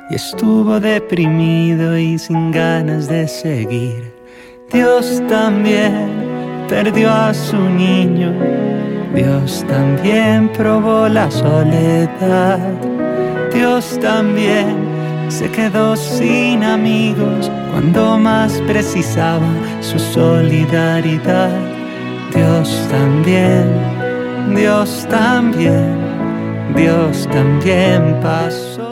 y estuvo deprimido y sin ganas de seguir. Dios también perdió a su niño, Dios también probó la soledad. Dios también se quedó sin amigos cuando más precisaba su solidaridad. Dios también, Dios también, Dios también pasó.